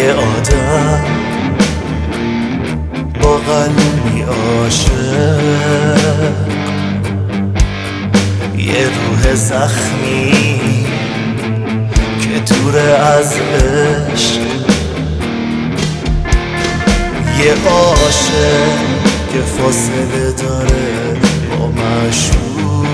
یه آدم با قلبی عاشق، یه روح زخمی که دور از عشق، یه عاشق که فاصله داره با معشوق،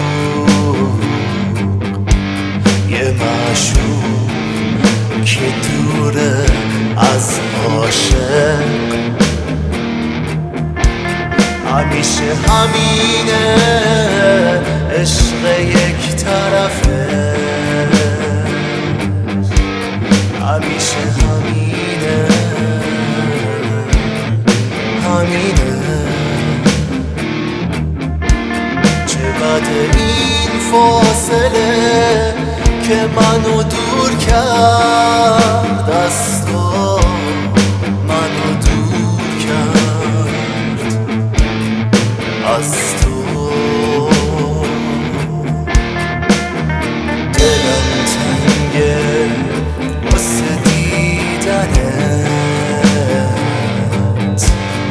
یه معشوق که دوره از عاشق. همیشه همینه، عشق یک طرفه، همیشه همینه، همینه. چه بد این فاصله که منو دور کرد از تو، منو دور کرد از تو. دلم تنگه واسه دیدنت،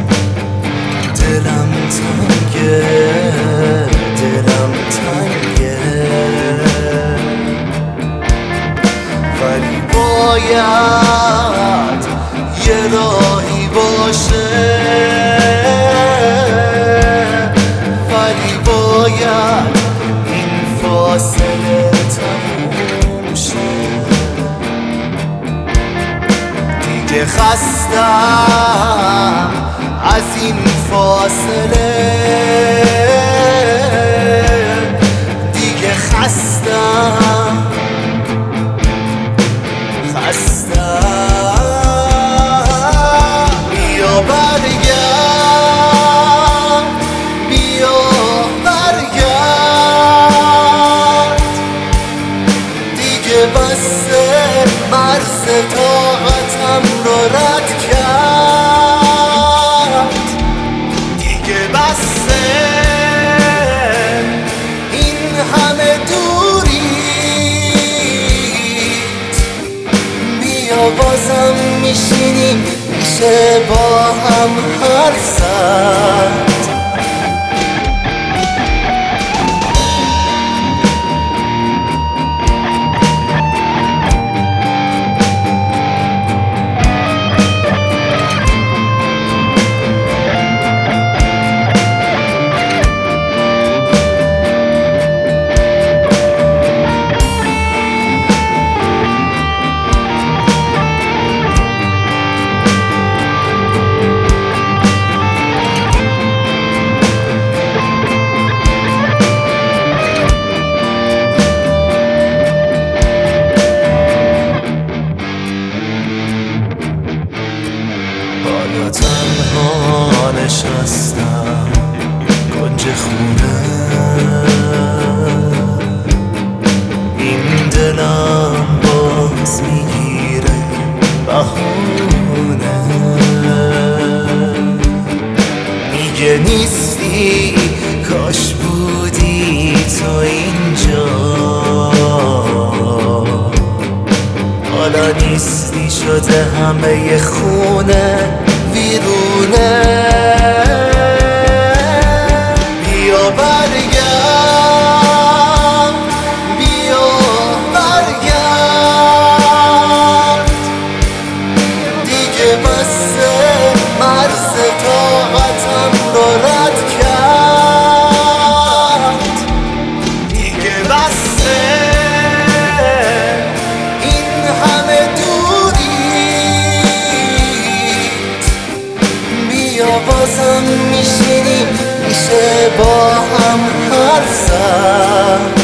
دلم تنگه، دلم تنگه، ولی باید یه راهی باشه، ولی باید این فاصله تموم شه. دیگه خستم از این فاصله، دیگه خستم، بیا برگرد، بیا برگرد، دیگه بسه مرز طاقتم رو رد کرد، دیگه بسه این همه دوریت. بیا بازم میشینیم میشه با هم حرف زد. حالا تنها نشستم کنج خونه، این دلم باز میگیره بهونه، میگه نیستی، کاش بودی تو اینجا، حالا نیستی، شده همه خونه ویرونه. بیا برگرد، بیا برگرد، دیگه بسه مرز طاقتم رو رد کرد، دیگه بسه این همه دوریت. بیا بازم میشینیم میشه با هم حرف زد.